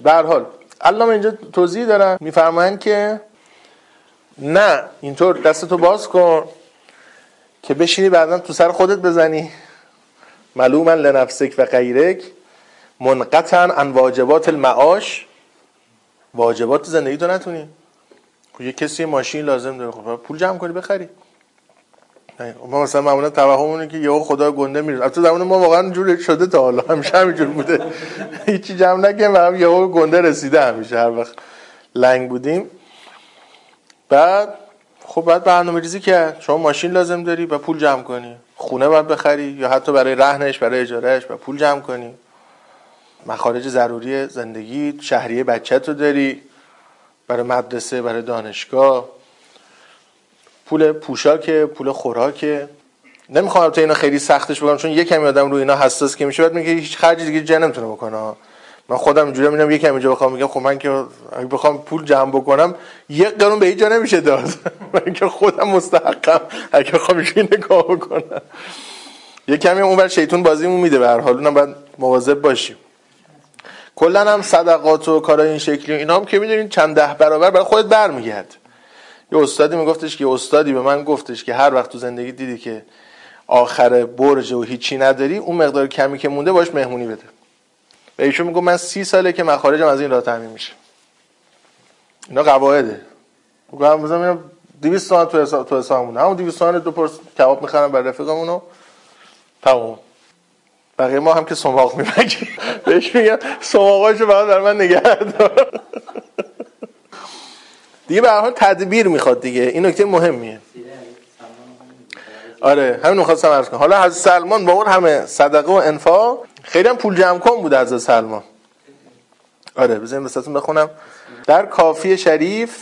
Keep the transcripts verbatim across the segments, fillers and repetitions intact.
به هر حال علامه اینجا توضیح دارن، میفرمایند که نه اینطور دستتو باز کن که بشینی بعداً تو سر خودت بزنی، ملوما لنفسک و غیرک منقطعا عن واجبات المعاش، واجبات زندگی تو نتونی. یه کسی ماشین لازم داره، خب پول جمع کنی بخری. ما مثلا معمولا توهمونه که یهو خدا گنده میره، البته زمان ما واقعا جور شده تا حالا همیشه همینجور بوده، هیچی جمع نکنیم و هم یهو گنده رسیده، همیشه هر وقت لنگ بودیم. بعد خب بعد برنامه‌ریزی کرد، شما ماشین لازم داری و پول جمع کنی، خونه باید بخری یا حتی برای رهنش برای اجارهش و پول جمع کنی، مخارج ضروری زندگی، شهریه بچه‌تو داری برای مدرسه برای دانشگاه، پول پوشاکه، پول خوراکه. نمیخوام البته اینا خیلی سختش بگم چون یک کمی آدم روی اینا حساس که میشه بعد میگه هیچ خرجی دیگه جا نمیتونه بکنه. من خودم اینجوری میبینم یک کمی اینجا بخوام میگم خب من که اگه بخوام پول جمع بکنم یک قرون به هیچ جا نمیشه داد، من که خودم مستحقم اگه بخوام اینجوری نگاه بکنم. یک کمی اونور شیطان بازیمون میده، به هر حال اونم باید مواظب باشیم. کلا هم صدقات و کارای این شکلی اینا هم که میدونین چند ده برابر برای خودت برمیگرد. یه استادی میگفتش که استادی به من گفتش که هر وقت تو زندگی دیدی که آخر برج و هیچی نداری، اون مقدار کمی که مونده باش مهمونی بده. به ایشون میگم من سی ساله که مخارجم از این راه تامین میشه. اینا قواعده. میگم مثلا اینا دویست تومن تو حساب تو حسابمونه، همون دویست تومن دو پرس کباب میخرم برای رفیقمونو تمام. بقیه ما هم که سماق میبگیم بهش میگم سماقاشو بعد برای من نگه دار. دیگه به هر حال تدبیر میخواد دیگه، این نکته مهمیه. آره همین می‌خواستم عرض کنم. حالا حضرت سلمان با اون همه صدقه و انفاق خیلی هم پول جمع کن بود حضرت سلمان. آره بذاریم واسهتون بخونم. در کافی شریف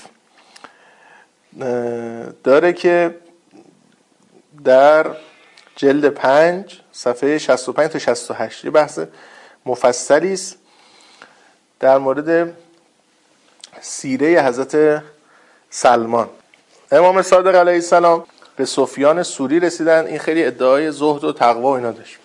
داره که در جلد پنج صفحه شصت و پنج تا شصت و هشت یه بحث مفصلی است در مورد سیره حضرت سلمان. امام صادق علیه السلام به سفیان سوری رسیدن، این خیلی ادعای زهد و تقوا و اینا داشت.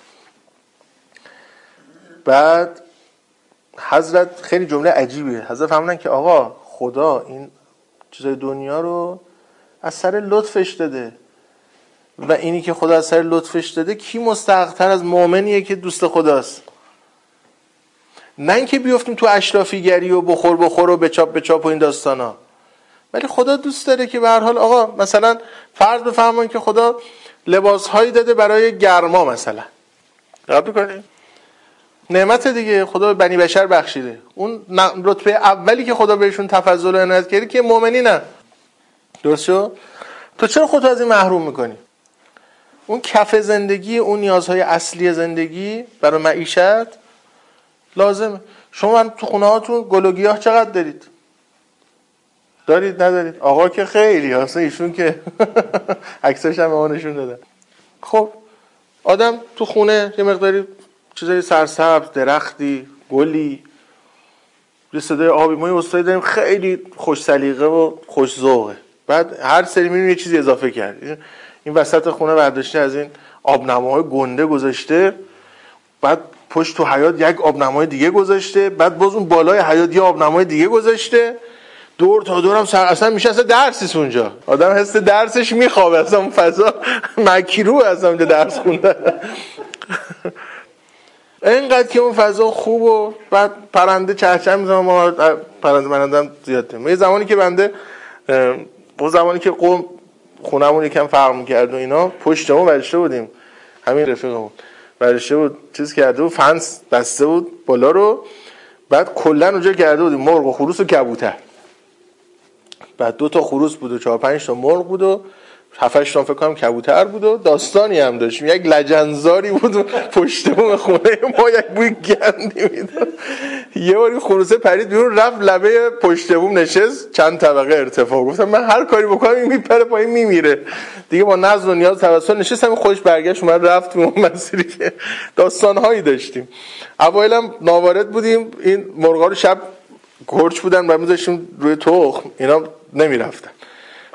بعد حضرت خیلی جمله عجیبیه، حضرت فهمیدن که آقا خدا این چیزای دنیا رو از سر لطفش داده و اینی که خدا از سر لطفش داده کی مستحق‌تر از مؤمنیه که دوست خداست. نه اینکه بیفتیم تو اشرافیگری و بخور بخور و بچاپ بچاپ و این داستانا، ولی خدا دوست داره که به هر حال آقا مثلا فرض بفرمایید که خدا لباس‌هایی داده برای گرما، مثلا دقت بکنید نعمت دیگه خدا به بنی بشر بخشیده، اون رتبه اولی که خدا بهشون تفضل و عنایت کرده که مؤمنی نه. درست شد؟ تو چرا خودت از این محروم میکنی؟ اون کف زندگی، اون نیازهای اصلی زندگی برای معیشت لازمه. شما تو خونه هاتون گل و گیاه چقدر دارید؟ دارید ندارید؟ آقا که خیلی هست، ایشون که عکسش هم به ما نشون دادن. خب آدم تو خونه یه مقداری چیزای سرسبز، درختی، گلی، یه صدای آبی، ما یه استادی داریم خیلی خوش سلیقه و خوش ذوقه، بعد هر سری می‌بینیم یه چیزی اضافه کرد، این وسط خونه برداشته از این آبنماهای گنده گذاشته، بعد پشت تو حیاط یک آبنمای دیگه گذاشته، بعد باز اون بالای حیاط یه آبنمای دیگه گذاشته، دور تا دورم سر اصلا میشه اصلا درسیست اونجا، آدم حس درسش میخوابه، اصلا اون فضا مکروه اصلا اونجا درس خوندن. اینقدر که اون فضا خوب و بعد پرنده چهچه میزنم، ما پرنده منندم زیاد دیم. یه زمانی که بنده اون زمانی که قوم خونمون یکم فرق میکرد و اینا، پشتمون برشته بودیم، همین رفیقمون برشته بود چیز کرده بود، فنس بسته بود بالا رو، بعد کلن اونجا کرده بودیم مرغ و خروس و کبوتر، بعد دو تا خروس بود و چهار پنج تا مرغ بود و هفت هشت تا فکر کنم کبوتر بود و داستانی هم داشتیم. یک لجنزاری بود و پشت بوم خونه ما یک بوی گندی میداد. یه باری خروسه پرید بیرون رفت لبه پشت بوم نشست، چند طبقه ارتفاع. گفتم من هر کاری بکنم این میپره پایین میمیره دیگه. با نزد و نیاز توسل نشستم، خودش برگشت اومد رفت اون مسیری که داستانهایی داشتیم. اوایل هم ناوارد بودیم، این مرغا رو شب گرچ بودن و میذاشتیم روی تخم، اینا نمیرفتن.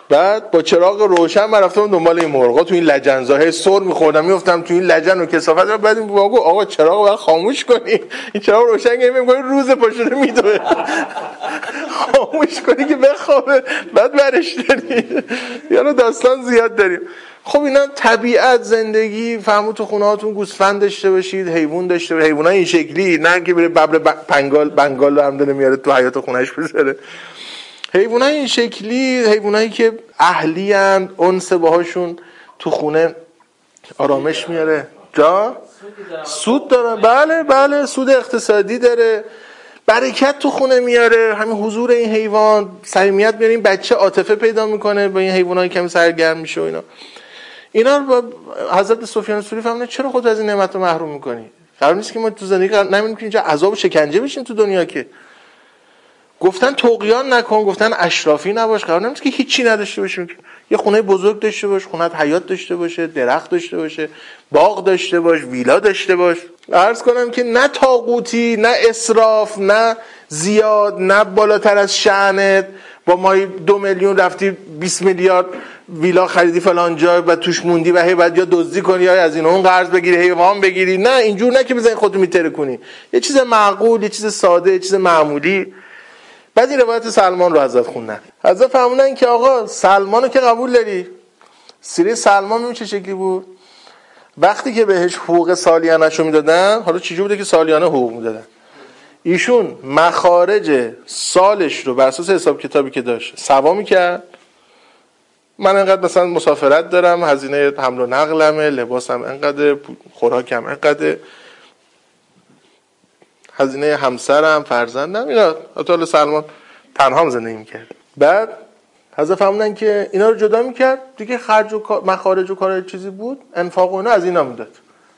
بعد با چراغ روشن من رفتم دنبال این مرغا تو این لجنزاه سر می‌خوردم میافتم تو این لجن و کثافت. بعد این بابا آقا چراغو باید خاموش کنی، این چراغ روشن کنی میگه روز پاشونه میدوه خاموش کنی که بخوابه بعد برش داری. یعنی داستان زیاد داریم. خب اینا طبیعت، زندگی. فهمو تو خونه هاتون گوسفند داشته باشید، حیوان داشته باشید، حیونا این شکلی، نه که بره ببر بنگال بنگال رو هم داره میاره تو حیاط خونه‌اش بذاره. حیوانای این شکلی، حیوانایی که اهلی ان، انس باهاشون تو خونه آرامش میاره. جا سود داره. بله بله سود اقتصادی داره، برکت تو خونه میاره. همین حضور این حیوان صمیمیت میاره، این بچه عاطفه پیدا میکنه با این حیوانایی که سرگرم میشه و اینا. اینا رو با حضرت سفیان ثوری فهمیدن چرا خودت از این نعمت رو محروم میکنی؟ قرار نیست که ما تو زندگی نمیدونیم که اینجا عذاب و شکنجه بشیم تو دنیا که. گفتن طغیان نکن، گفتن اشرافی نباش. قرار نیست که هیچی نداشته باشیم، یه خونه بزرگ داشته باش، خونه حیاط داشته باشه، درخت داشته باشه، باغ داشته باش، ویلا داشته باش. عرض کنم که نه طاغوتی، نه اسراف، نه زیاد، نه بالاتر از شأنت. با مای دو میلیون رفتی بیست میلیارد ویلا خریدی فلان جا و توش موندی و هی بعد یا دزدی کنی یا از این اون قرض بگیری، هی وام بگیری. نه اینجور نه که بزنی خودت میتره کنی. یه چیز معقول، یه چیز ساده، یه چیز معمولی. بعد این روایت سلمان رو حضرت خوندن. حضرت فرمودن که آقا سلمانو که قبول داری؟ سیره سلمان میون چه شکلی بود؟ وقتی که بهش حقوق سالیانه‌شو میدادن، حالا چجوری بوده که سالیانه حقوق میدادن؟ ایشون مخارج سالش رو بر اساس حساب کتابی که داشت سوا میکرد. من انقدر مثلا مسافرت دارم، هزینه حمل و نقلمه، لباسم انقدر، خوراکم انقدر، هزینه همسرم، فرزندم، اینا. حتی سلمان تنها هم زندگی میکرد. بعد حضرت فرمودن که اینا رو جدا میکرد دیگه، خرج و مخارج و کار چیزی بود، انفاق و اینا از اینا میداد.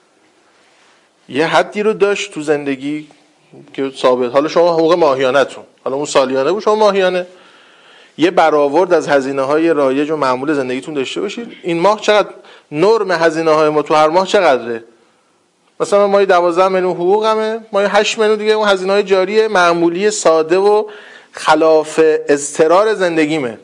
یه حدی رو داشت تو زندگی که ثابت. حالا شما حقوق ماهیانه‌تون، حالا اون سالیانه بود، شما ماهیانه یه برآورد از هزینه‌های رایج و معمول زندگیتون داشته باشید. این ماه چقدر نرم هزینه‌های ما تو هر ماه چقدره؟ مثلا ما دوازده میلیون حقوقمه، ما هشت میلیون دیگه اون هزینه‌های جاری معمولی ساده و خلاف اضطرار زندگیمه.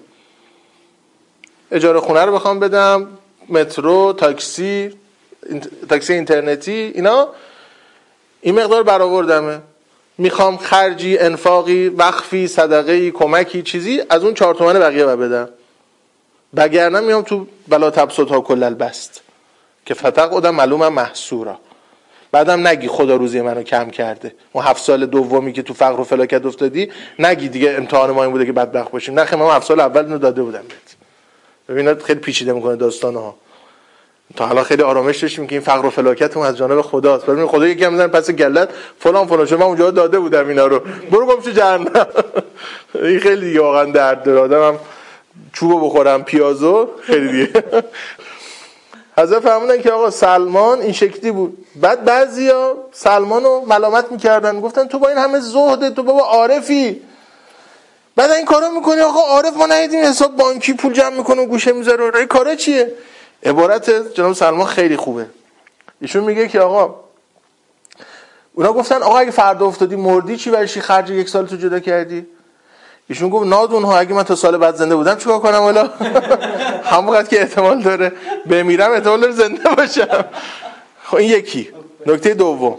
اجاره خونه رو بخوام بدم، مترو، تاکسی، تاکسی اینترنتی، اینا این مقدار برآوردمه. میخوام خرجی، انفاقی، وقفی، صدقه‌ای، کمکی، چیزی از اون چهار تومن بقیه رو بدم. بگرنه میام تو بلا تبسطها کل البست که فتق اودم معلومم محصورا. بعدم نگی خدا روزی منو کم کرده. اون هفت سال دومی که تو فقر و فلاکت افتادی نگی دیگه امتحان ما این بوده که بدبخت باشیم. نه خیلی من هفت سال اول اینو داده بودم بهت. ببینید خیلی پیچیده میکنه داستانها. تا حالا خیلی آرامش داشتیم که این فقر و فلاکت هم از جانب خداست. ببین خدا یکی هم میذاره پس گلت فلان فلان شما اونجا داده بودم اینا رو، برو گم شو جهنم. این خیلی دیگه واقعا درد داره. آدمم چوبو بخورم پیازو خیلی دیگه. حضرت فرمودن که آقا سلمان این شکلی بود. بعد بعضیا سلمانو ملامت میکردن، گفتن تو با این همه زهد، تو بابا عارفی، بعد این کارا میکنی. آقا عارف ما ندیدیم حساب بانکی پول جمع میکنه و گوشه میذاره، این کارا چیه؟ عبارت جناب سلمان خیلی خوبه. ایشون میگه که آقا اونا گفتن آقا اگه فردا افتادی مردی چی، برای چی خرج یک سال تو جدا کردی؟ ایشون گفت نادون ها، اگه من تا سال بعد زنده بودم چیکار کنم؟ والا همونقدر که احتمال داره بمیرم احتمال داره زنده باشم. خب این یکی. نکته دوم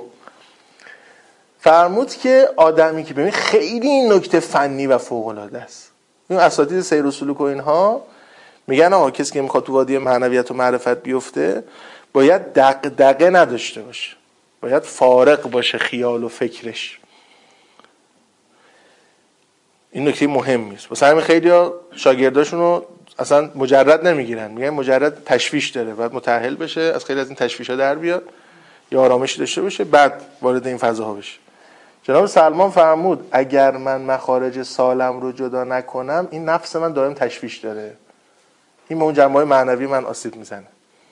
فرمود که آدمی که ببین خیلی این نکته فنی و فوق العاده است. این اساتید سیر و سلوک و اینها میگن آقا کسی که میخواد تو وادی معنویت و معرفت بیفته باید دغدغه نداشته باشه، باید فارغ باشه خیال و فکرش. این نکته مهمی است. واسه همین خیلی‌ها شاگرداشون رو اصلا مجرد نمیگیرن، میگن مجرد تشویش داره، باید متأهل بشه، از خیلی از این تشویش‌ها در بیاد، یا آرامش داشته باشه، بعد وارد این فضاها بشه. جناب سلمان فرمود اگر من مخارج سالم رو جدا نکنم این نفس من دائم تشویش داره، این به اون جنبه‌های معنوی من آسیب میزنه.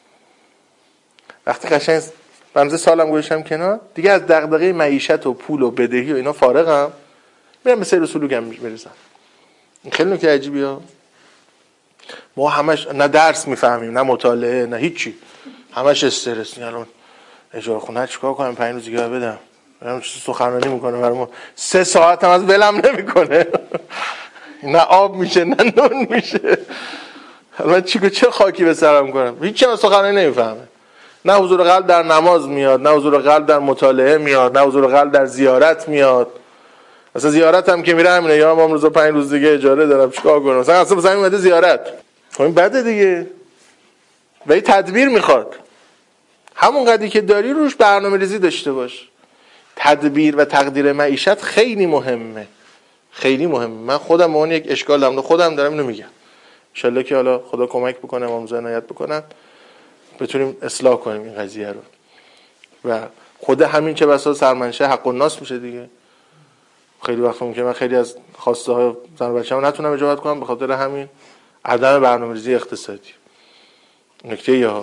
وقتی قشنگ بنز سالم گذاشتم کنار، دیگه از دغدغه معیشت و پول و بدهی و اینا فارغم، میرم به سیر و سلوکم میرسم. این خیلی نکته عجیبیه. ما همش نه درس میفهمیم، نه مطالعه، نه هیچی، همش استرس. الان اجاره خونه چیکار کنم؟ پنج روز دیگه بدم. من چه سخنرانی میکنه برام، سه ساعت هم از ولم نمیکنه. نه آب میشه نه نون میشه. من چی چه خاکی به سرم کنم؟ هیچ چیز سخنرانی نمیفهمه. نه حضور قلب در نماز میاد، نه حضور قلب در مطالعه میاد، نه حضور قلب در زیارت میاد. اصلا زیارت هم که میره همینه، یا امام رضا پنج روز دیگه اجاره دارم چیکار کنم؟ اصلا اصلا مثلا اومده زیارت. خب این بده دیگه. و این تدبیر میخواد. همون قدری که داری روش برنامه‌ریزی داشته باش. تدبیر و تقدیر معیشت خیلی مهمه. خیلی مهمه. من خودم اون یک اشکال دارم، خودم دارم اینو میگم. ان شاءالله که حالا خدا کمک بکنه، امام رضا عنایت بکنن، بتونیم اصلاح کنیم این قضیه رو. و خود همین چه بسا سرمنشه حق الناس میشه دیگه. خیلی وقت ممکنه من خیلی از خواسته های زن و بچه‌ام نتونم اجابت کنم به خاطر همین عدم برنامه‌ریزی اقتصادی. نکته یا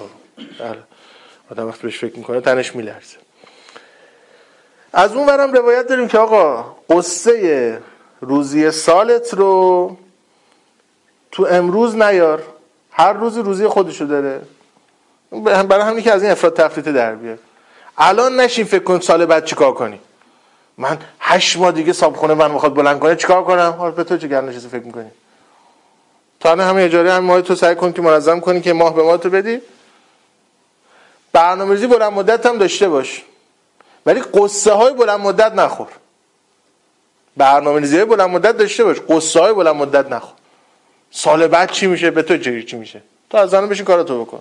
آدم وقتی بهش فکر میکنه تنش میلرزه. از اون ورم روایت داریم که آقا قصه روزی سالت رو تو امروز نیار، هر روز روزی خودشو داره. برای همین که از این افراط تفریط در بیاد. الان نشین فکر کن سال بعد چیکار کنی. من هشت ماه دیگه صابخونه من میخواد بلند کنه چیکار کنم؟ حالا به تو چه گرد نشستی فکر میکنی؟ تا نه همه اجاره هم ماه تو سعی کن که منظم کنی که ماه به ماه تو بدی. برنامه‌ریزی بلند مدت هم داشته باش. ولی قصه های بلند مدت نخور. برنامه‌ریزی های بلند مدت داشته باش، قصه های بلند مدت نخور. سال بعد چی میشه؟ به تو چه چی میشه؟ تو از الان بشین کاراتو بکن.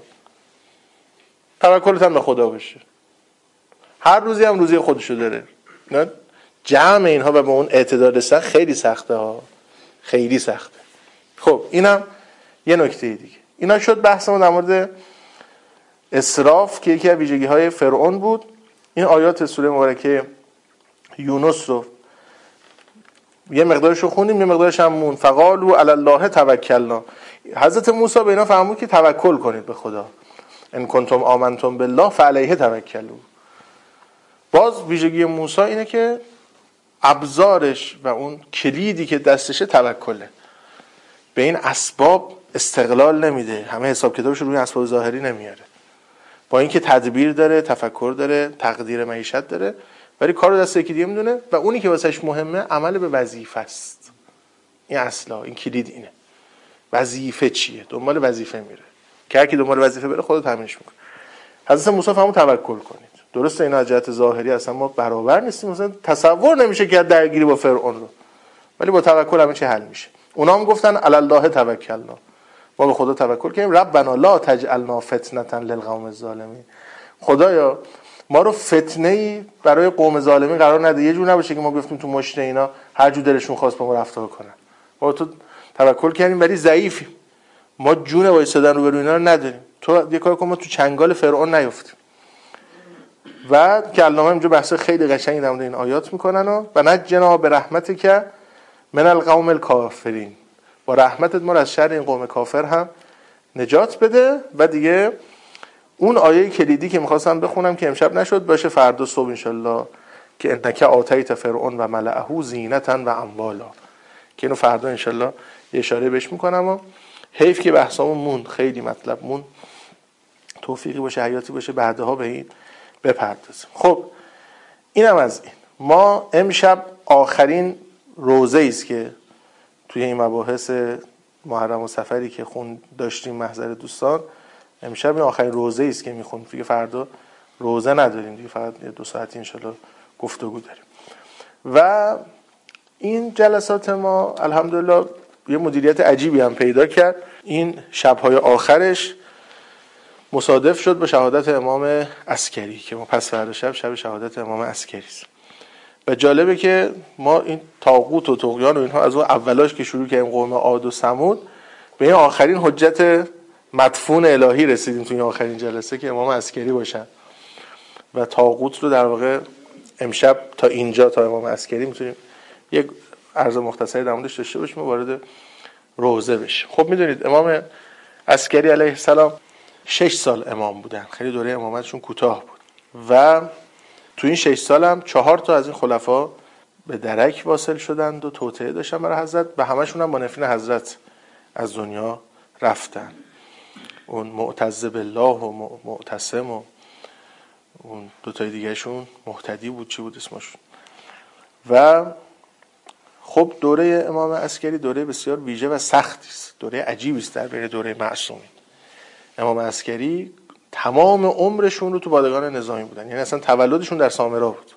توکلت هم به خدا باشه. هر روزی هم روزی خودشو داره. نه جمع اینها و به اون اعتدال رسیدن خیلی سخته ها. خیلی سخته. خب اینم یه نکته دیگه. اینا شد بحثمون در مورد اسراف که یکی از ویژگی‌های فرعون بود. این آیات سوره مبارکه یونس رو یه مقدارش رو خوندیم، یه مقدارش هم مون. فقالوا علی الله توکلنا. حضرت موسی به اینا فرمود که توکل کنید به خدا. ان کنتم آمنتم بالله فعلیه توکلوا. باز ویژگی موسی اینه که ابزارش و اون کلیدی که دستشه توکله. به این اسباب استقلال نمیده، همه حساب کتابش روی اسباب ظاهری نمیاره. با اینکه تدبیر داره، تفکر داره، تقدیر معیشت داره، ولی کارو دست یکی دیگه میدونه و اونی که واسش مهمه عمل به وظیفه است. این اصلا این کلید اینه. وظیفه چیه؟ دنبال وظیفه میره. که هر کی دنبال وظیفه بره خودت تامینش میکنه. حضرت موسی فرمود توکل کنید. درسته اینا از جهت ظاهری اصلا ما برابر نیستیم، مثلا تصور نمیشه که درگیری با فرعون رو، ولی با توکل همه چی حل میشه. اونا هم گفتن علی الله توکلنا. ما به خدا توکل کردیم. ربنا لا تجعلنا فتنه للقوم الظالمین. خدایا ما رو فتنه‌ای برای قوم ظالمین قرار نده. یه جور نباشه که ما گفتیم تو مشت اینا هر جور دلشون خواست با ما رفتار کنن. ما تو توکل کردیم ولی ضعیفیم. ما جون وایسادن رو به اینا رو نداریم. تو یه کار کن ما تو چنگال فرعون نیفتیم. و کلمه اینجا بحث خیلی قشنگی در مورد این آیات میکنن و و نجنا به رحمتک من القوم الکافرین. با رحمتت ما از شر این قوم کافر هم نجات بده. و دیگه اون آیه کلیدی که میخواستم بخونم که امشب نشد باشه فردا صبح انشالله، که انک آتیت فرعون و ملئه زینتا و اموالا، که اینو فردا انشالله یه اشاره بهش میکنم. و حیف که بحثامون مون، خیلی مطلب مون، توفیقی باشه حیاتی باشه بعدها به این بپردازیم. خب اینم از این. ما امشب آخرین روزه ایست که توی این مباحث محرم و سفری که خون داشتیم محضر دوستان، امشب این آخرین روزه ایست که میخونیم. دیگه فردا روزه نداریم دیگه، فقط دو ساعتی انشالله گفتگو داریم. و این جلسات ما الحمدلله یه مدیریت عجیبی هم پیدا کرد. این شب‌های آخرش مصادف شد با شهادت امام عسکری که ما پس فردا شب شب شهادت امام عسکری است. و جالبه که ما این طاغوت و طغیان و اینها از اون اولاش که شروع کردیم قوم عاد و ثمود به این آخرین حجت مدفون الهی رسیدیم تو این آخرین جلسه که امام عسکری باشن. و طاغوت رو در واقع امشب تا اینجا تا امام عسکری میتونیم یک عرض مختصری در موردش داشته باشیم و وارد روزه بشیم. خب میدونید امام عسکری علیه السلام شش سال امام بودن. خیلی دوره امامتشون کوتاه بود و تو این شش سال هم چهار تا از این خلفا به درک واصل شدند و توطئه داشتن برای حضرت و همشون هم با نفرین حضرت از دنیا رفتن. اون معتز بالله و معتصم و اون دو تای دیگه شون مهتدی بود، چی بود اسمشون. و خب دوره امام عسکری دوره بسیار ویژه و سختی است، دوره عجیبی است در بین دوره معصومین. امام عسکری تمام عمرشون رو تو پادگان نظامی بودن، یعنی اصلا تولدشون در سامرا بود.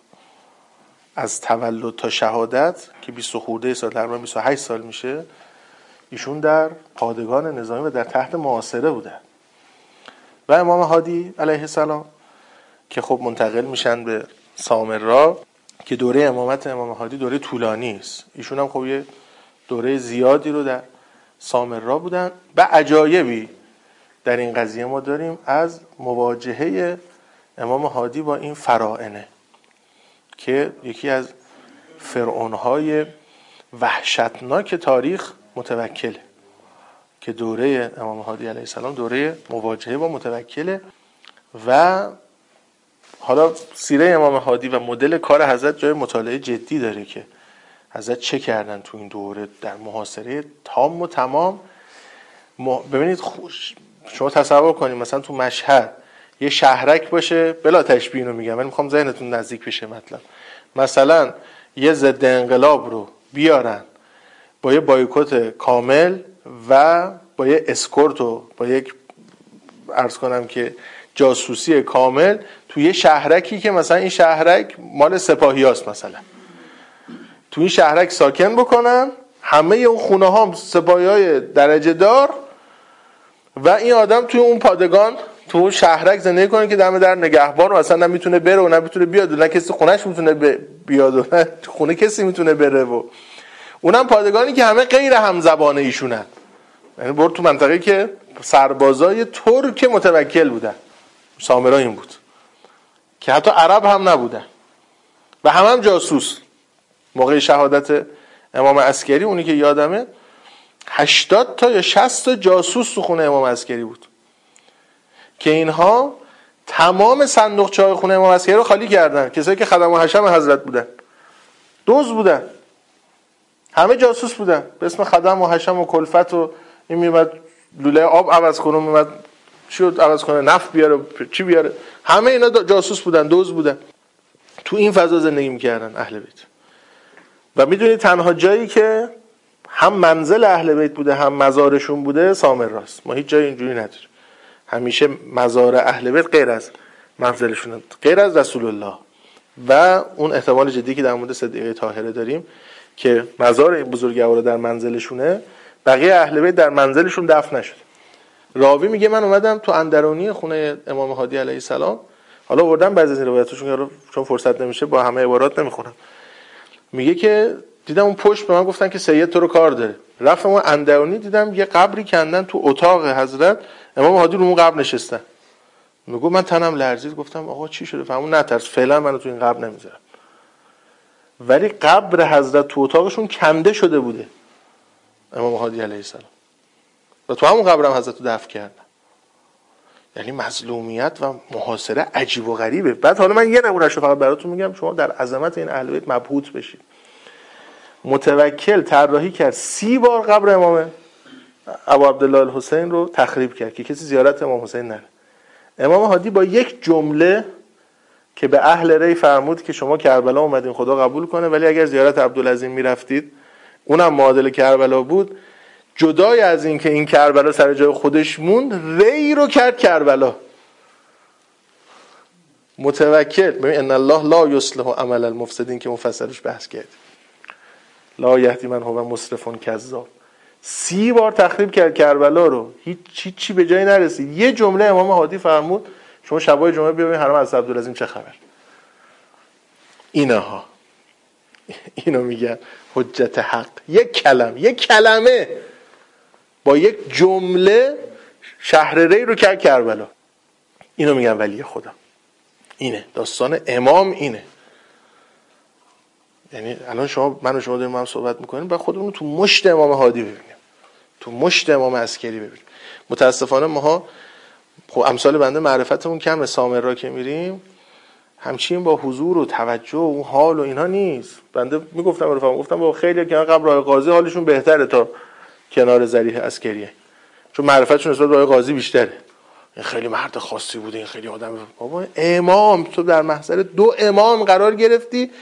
از تولد تا شهادت که بیست خورده سال، تقریبا بیست و هشت سال میشه، ایشون در پادگان نظامی و در تحت محاصره بودن. و امام هادی علیه السلام که خب منتقل میشن به سامرا که دوره امامت امام هادی دوره طولانی است. ایشون هم خب یه دوره زیادی رو در سامرا بودن. و عجایبی در این قضیه ما داریم از مواجهه امام هادی با این فراعنه که یکی از فرعونهای وحشتناک تاریخ متوکله، که دوره امام هادی علیه السلام دوره مواجهه با متوکله. و حالا سیره امام هادی و مدل کار حضرت جای مطالعه جدی داره که حضرت چه کردن تو این دوره در محاصره تام و تمام. ببینید خوش شما تصور کنید مثلا تو مشهد یه شهرک باشه، بلا تشبیه اینو میگم، من میخوام ذهنتون نزدیک بشه مطلب، مثلا یه ضد انقلاب رو بیارن با یه بایکوت کامل و با یه اسکورت و با یک عرض کنم که جاسوسی کامل توی یه شهرکی که مثلا این شهرک مال سپاهی هاست، مثلا توی این شهرک ساکن بکنن، همه اون خونه ها سپاهی های درجه دار، و این آدم توی اون پادگان تو اون شهرک زندگی کنه که دم در نگهبان و اصلا نمیتونه بره و نمیتونه بیاد و نه کسی خونهش میتونه بیاد و نه خونه کسی میتونه بره، و اونم پادگانی که همه غیر همزبانه ایشونن. یعنی برد تو منطقه که سربازای ترک متوکل بودن، سامرا این بود که حتی عرب هم نبودن و همه هم جاسوس. موقع شهادت امام عسکری اونی که یادمه هشتاد تا یا شصت تا جاسوس تو خونه امام عسکری بود که اینها تمام صندوقچه‌های خونه امام عسکری رو خالی کردن. کسایی که خدم و حشم حضرت بودن دزد بودن، همه جاسوس بودن به اسم خدم و حشم و کلفت، و این میمد لوله آب عوض کنه، میمد چی رو عوض کنه، نفت بیاره چی بیاره، همه اینا جاسوس بودن، دزد بودن. تو این فضا زندگی میکردن اهل بیت. و میدونید تنها جایی که هم منزل اهل بیت بوده هم مزارشون بوده سامراست. ما هیچ جای اینجوری نداریم، همیشه مزار اهل بیت غیر از منزلشون، غیر از رسول الله. و اون احتمال جدی که در مورد صدیقه طاهره داریم که مزار این بزرگوارا در منزلشونه، بقیه اهل بیت در منزلشون دفن نشد. راوی میگه من اومدم تو اندرونی خونه امام هادی علیه السلام، حالا آوردم بعضی از روایتاشون چون فرصت نمیشه با همه عبارات نمیخونم، میگه که دیدم اون پشت به من گفتن که سید تو رو کار داره. رفتم اون اندرونی دیدم یه قبری کندن تو اتاق حضرت، امام هادی رو اون قبر نشستن. میگه من تنم لرزید، گفتم آقا چی شده؟ فهمون نترس، فعلا منو تو این قبر نمیذارم. ولی قبر حضرت تو اتاقشون کنده شده بوده امام هادی علیه السلام، و تو همون قبرم حضرت رو دفن کردن. یعنی مظلومیت و محاصره عجیب و غریبه. بعد حالا من یه نمونهش رو فقط براتون میگم شما در عظمت این اهل بیت مبهوت بشید. متوکل طراحی کرد سی بار قبر امام ابو عبدالله الحسین رو تخریب کرد که کسی زیارت امام حسین نره. امام هادی با یک جمله که به اهل ری فرمود که شما کربلا اومدین خدا قبول کنه، ولی اگر زیارت عبدالعظیم میرفتید اونم معادل کربلا بود، جدای از این که این کربلا سر جای خودش موند، ری رو کرد کربلا. متوکل ببین ان الله لا یصلح عمل المفسدین که مفسرش بحث کرد، لا یهدی من هو مسرف کذاب. سی بار تخریب کرد کربلا رو، هیچ چی چی به جایی نرسید. یه جمله امام هادی فرمود شما شبای جمعه بیا ببین حرم از عبدالعظیم چه خبر. اینها اینو میگن حجت حق. یک کلمه یک کلمه با یک جمله شهر ری رو کرد کربلا. اینو میگن ولی خدا. اینه داستان امام، اینه. یعنی الان شما من و شما داریم هم صحبت میکنیم، بعد خودمون تو مشت امام هادی ببینیم، تو مشت امام عسکری ببینیم. متاسفانه ماها خب امثال بنده معرفتمون کمه، سامرا که میریم همچین با حضور و توجه و اون حال و اینها نیست. بنده میگفتم رفقام، گفتم با خیلی که قبر راه قاضی حالشون بهتره تا کنار ذریح عسکریه، چون معرفتشون نسبت به راه قاضی بیشتره. این خیلی مرد خاصی بوده، این خیلی آدم. بابا امام، تو در محضر دو امام قرار گرفتی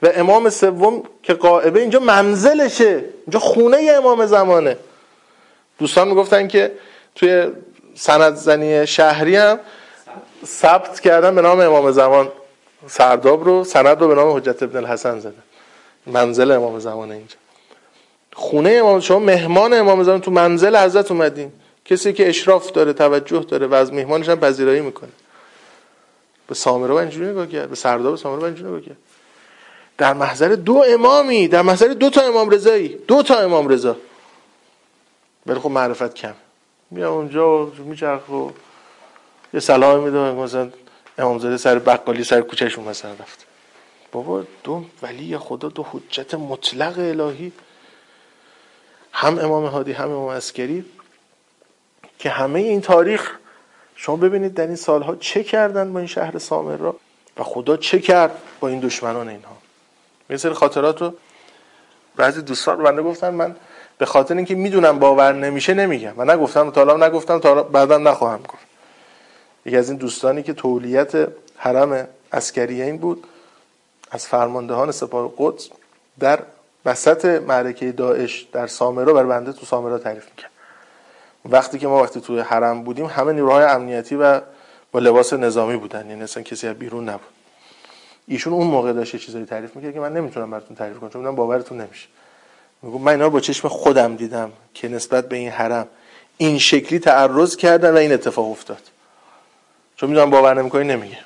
و امام سوم که غائبه اینجا منزلشه، اینجا خونه امام زمانه. دوستان میگفتن که توی سند زنی شهری هم ثبت کردن به نام امام زمان سرداب رو، سند رو به نام حجت ابن الحسن زدن. منزل امام زمان اینجا خونه امام، شما مهمان امام زمان تو منزل حضرت اومدین. کسی که اشراف داره، توجه داره و از مهمانش هم پذیرایی میکنه. به سامره اینجوری نگاه کرد، به سرداب سامره اینجوری نگاه کرد. در محضر دو امامی، در محضر دو تا امام رضایی، دو تا امام رضا. ولی خب معرفت کم، میام اونجا میچرخ و یه سلام میده، مثلا امامزاده سر بقالی سر کوچهشون مثلا رفت. بابا دو ولی خدا، دو حجت مطلق الهی، هم امام هادی هم امام عسکری، که همه این تاریخ شما ببینید در این سالها چه کردن با این شهر سامرا و خدا چه کرد با این دشمنان اینها. یه سری خاطرات رو بعضی دوستان بنده گفتن، من به خاطر اینکه میدونم باور نمیشه نمیگم و نگفتم، تا الان نگفتم، تا بعدم نخواهم گفت. یکی از این دوستانی که تولیت حرم عسکریین بود، از فرماندهان سپاه قدس، در وسط معرکه داعش در سامرا بر بنده تو سامرا تعریف میکرد. وقتی که ما وقتی توی حرم بودیم همه نیروهای امنیتی و با لباس نظامی بودن، یعنی اصلا کسی از بیرون نبود. ایشون اون موقع داشت چیزایی تعریف میکرد که من نمیتونم براتون تعریف کنم چون میدونم باورتون نمیشه. میگم من اینا رو با چشم خودم دیدم که نسبت به این حرم این شکلی تعرض کردن و این اتفاق افتاد. چون میدونم باور نمیکنی نمیگم.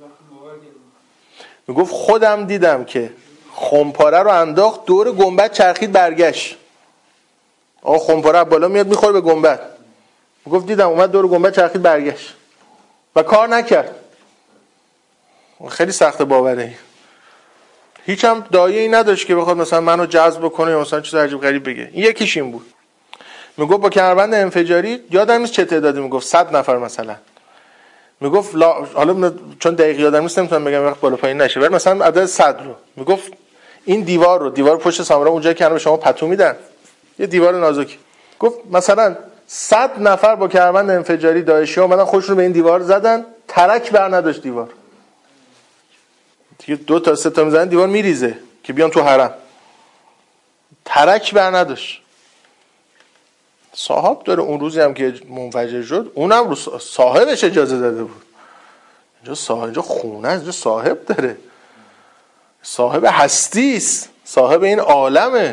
میگفت خودم دیدم که خمپاره رو انداخت دور گنبد چرخید برگشت. آقا خمپاره بالا میاد میخوره به گنبد. میگفت دیدم اومد دور گنبد چرخید برگشت و کار نکرد. خیلی سخت باوره. هیچ هم دایه‌ای نداشت که بخواد مثلا منو جذب بکنه یا مثلا چیز عجیب غریب بگه. این یکیش این بود. میگفت با کمربند انفجاری یادم نیست چه تعدادی، میگفت صد نفر مثلا. میگفت لا... حالا چون دقیق یادم نیست نمیتونم بگم وقت بالا پایین نشه، ولی مثلا عدد صد رو میگفت این دیوار رو، دیوار پشت سامرا اونجا که به شما پتو میدن، یه دیوار نازکی، گفت مثلا صد نفر با کمربند انفجاری داعشی اومدن خودشون رو به این دیوار زدن، ترک بر نداشت دیوار. دیگه دو تا سه تا میزنن دیوار میریزه که بیان تو حرم. ترک بر نداشت. صاحب داره اون روزی هم که منفجر شد اونم رو صاحبش اجازه داده بود. اینجا صاحب، اینجا خونه است، اینجا صاحب داره، صاحب هستی است، صاحب این عالمه.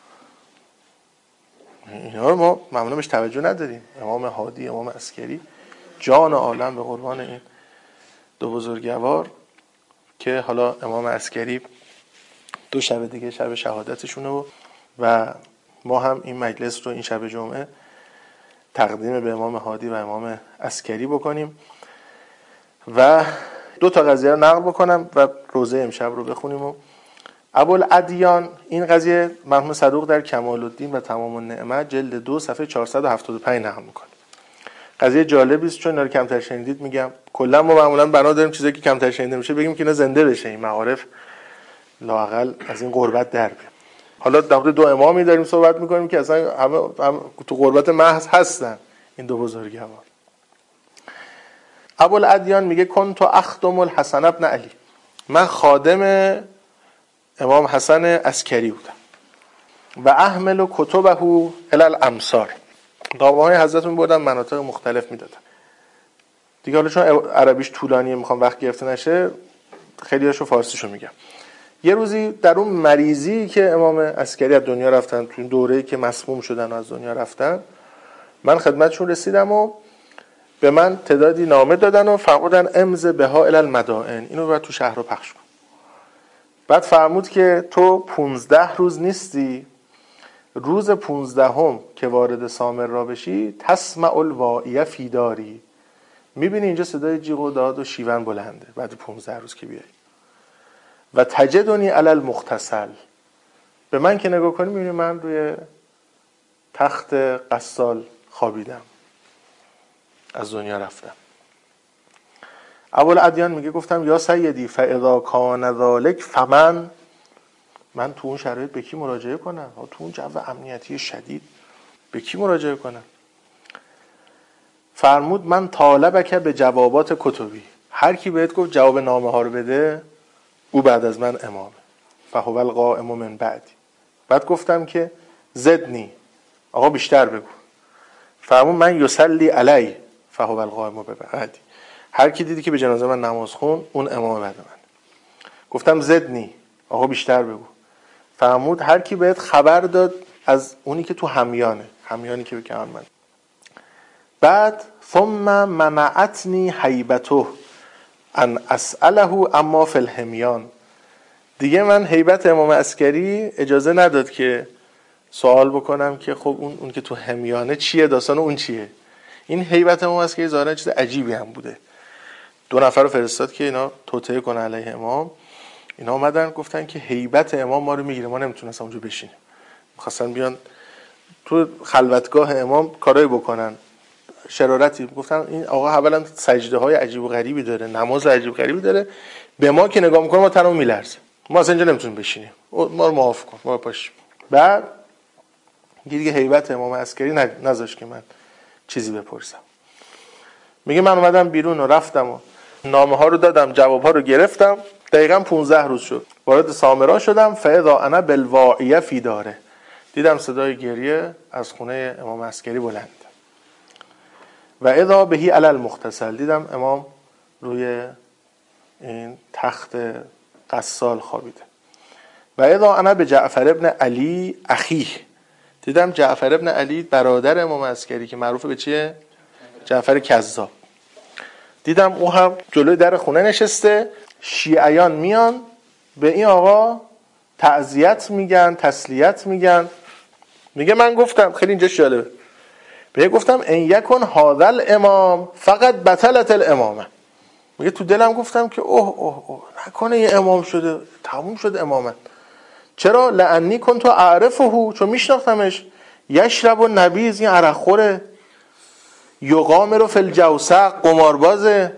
اینا رو ما معمولا بهش توجه نداریم. امام هادی، امام عسکری، جان عالم به قربان این دو بزرگوار که حالا امام عسکری دو شب دیگه شب شهادتشونه و, و ما هم این مجلس رو این شب جمعه تقدیم به امام هادی و امام عسکری بکنیم و دو تا قضیه رو نقل بکنم و روزه امشب رو بخونیم. و ابوالادیان، این قضیه مرحوم صدوق در کمال الدین و تمام النعمت جلد دو صفحه چهارصد و هفتاد و پنج نقل میکنه. قضیه جالبی است چون اینا رو کمتر شنیدید. میگم کلا ما معمولا بنا داریم چیزایی که کمتر شنیده میشه بگیم که اینا زنده بشه، این معارف لااقل از این غربت در بیاد. حالا در مورد دو امامی داریم صحبت میکنیم که اصلا همه هم تو غربت محض هستن این دو بزرگوار. ابوالادیان میگه کنت اخدم الحسن ابن علی، من خادم امام حسن عسکری بودم و احمل کتبه الی الامصار، نامه‌های حضرت رو می‌بردم مناطق مختلف میدادم. دیگه حالا چون عربیش طولانیه میخوام وقت گرفته نشه خیلیاشو فارسیشو میگم. یه روزی در اون مریضی که امام عسکری از دنیا رفتن، تو دوره‌ای که مسموم شدن و از دنیا رفتن، من خدمتشون رسیدم و به من تعدادی نامه دادن و فرمودن امض بها الی المدائن، اینو بعد تو شهر رو پخش کن. بعد فرمود که تو پونزده روز نیستی، روز پونزدهم که وارد سامر را بشی تسمع الواعیه فی داری، میبینی اینجا صدای جیغ و داد و شیون بلنده بعد پونزده روز که بیایی، و تجدنی علی المغتسل، به من که نگاه کنی میبینی من روی تخت غسال خوابیدم، از دنیا رفتم. ابوالادیان میگه گفتم یا سیدی فاذا کان ذلک فمن، من تو اون شرایط به کی مراجعه کنم؟ تو اون جو امنیتی شدید به کی مراجعه کنم؟ فرمود من طالبک به جوابات کتبی، هر کی بهت گفت جواب نامه ها رو بده او بعد از من امامه. فهو القائم من بعدی. بعد گفتم که زدنی، آقا بیشتر بگو. فرمود من یصلی علی فهو القائم من بعدی. هر کی دیدی که به جنازه من نماز خون اون امام بعد من. گفتم زدنی، آقا بیشتر بگو. فرمود هر کی بهت خبر داد از اونی که تو همیانه، همیانی که به کنار من. بعد ثم منعتنی هیبته ان اساله اما فی الهمیان. دیگه من هیبت امام عسکری اجازه نداد که سوال بکنم که خب اون اون که تو همیانه چیه، داستان اون چیه. این هیبت امام عسکری ظاهرا چیز عجیبی هم بوده. دو نفر رو فرستاد که اینا توطئه کنه علیه امام. اینا اومدن گفتن که هیبت امام ما رو میگیره، ما نمیتونستم اونجا بشینیم. می‌خواستن بیان تو خلوتگاه امام کارایی بکنن، شرارتی. گفتن این آقا اولا سجده های عجیب و غریبی داره، نماز عجیب و غریبی داره، به ما که نگاه میکنه ما تنمون میلرزه، ما اصلا اینجا نمیتونیم بشینیم، ما رو معاف کن، ما پاش. بعد دیگه هیبت امام عسکری نذاشت که من چیزی بپرسم. میگه من اومدم بیرون و رفتم و نامه ها رو دادم، جواب ها رو گرفتم. دقیقاً پانزده روز شد وارد سامرا شدم. فاذا انا بالواعیه فی داره، دیدم صدای گریه از خونه امام عسکری بلند. و اذا بهی علی المغتسل، دیدم امام روی این تخت غسال خوابیده. و اذا انا به جعفر ابن علی اخیه، دیدم جعفر ابن علی برادر امام عسکری که معروف به چیه؟ جعفر کذاب. دیدم او هم جلوی در خونه نشسته. شیعیان میان به این آقا تعزیت میگن، تسلیت میگن. میگه من گفتم، خیلی اینجا جالبه، میگه گفتم ان یکن هذا الامام فقط بطلت الامامه. میگه تو دلم گفتم که اوه اوه اوه نکنه یه امام شده تموم شد امامت. چرا؟ لعنی کنت اعرفه، چون میشناختمش. یشرب النبیذ، این عرق خوره. یقامر فی الجوسق، قماربازه.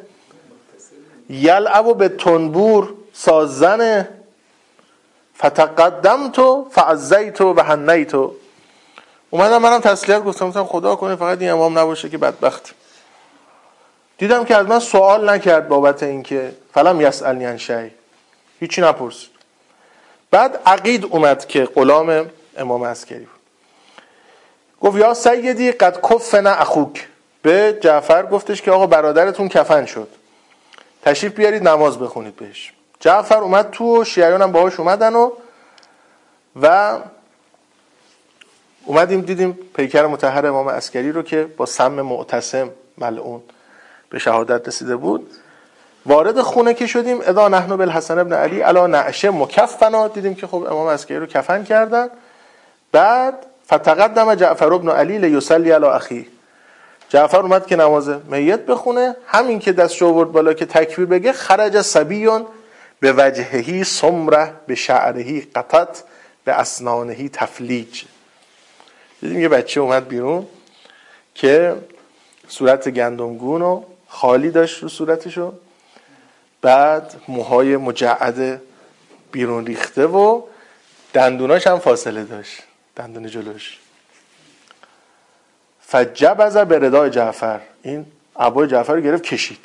یلعب به تنبور، سازنه. فتقدمت فعزیت و هنیت. اومدم منم تسلیت گفتم خدا کنه فقط این امام نباشه که بدبخت. دیدم که از من سوال نکرد بابت این که فلم یسألنی عن شیء، هیچی نپرسید. بعد عقید اومد که غلام امام عسکری بود. گفت یا سیدی قد کفن اخوک، به جعفر گفتش که آقا برادرتون کفن شد، تشریف بیارید نماز بخونید بهش. جعفر اومد تو و شیعیان هم باهاش اومدن و و اومدیم دیدیم پیکر مطهر امام عسکری رو که با سم معتصم ملعون به شهادت رسیده بود. وارد خونه که شدیم اذا نحن بالحسن ابن علی علی نعشه مکفنا، دیدیم که خب امام عسکری رو کفن کردن. بعد فتقدم جعفر ابن علی لیصلی علی اخی، جعفر اومد که نماز میت بخونه. همین که دستش آورد بالا که تکبیر بگه، خرج صبیون به وجههی سمره به شعرهی قطت به اسنانهی تفلیج. دیدیم یه بچه اومد بیرون که صورت گندمگون و خالی داشت رو صورتشو، بعد موهای مجعد بیرون ریخته و دندوناش هم فاصله داشت، دندون جلوش. فجبز به ردای جعفر، این عبای جعفر رو گرفت کشید.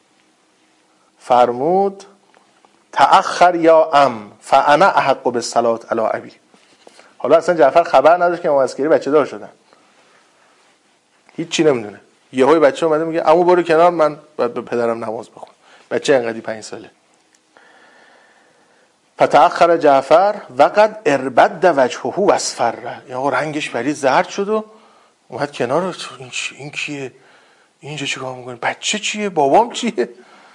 فرمود تأخر یا ام فانا احق بالصلاة علی ابی. حالا اصلا جعفر خبر نداشت که امام عسکری بچه دار شدن، هیچ چی نمیدونه. یهو بچه اومده میگه عمو برو کنار، من باید به پدرم نماز بخونم. بچه انقدی پنج ساله. فتأخر جعفر وقد اربد وجهه واصفر، یا رنگش پرید زرد شد و اومد کنار. این چی؟ این کیه؟ اینجا چیکار میکنه؟ بچه چیه؟ بابام چیه؟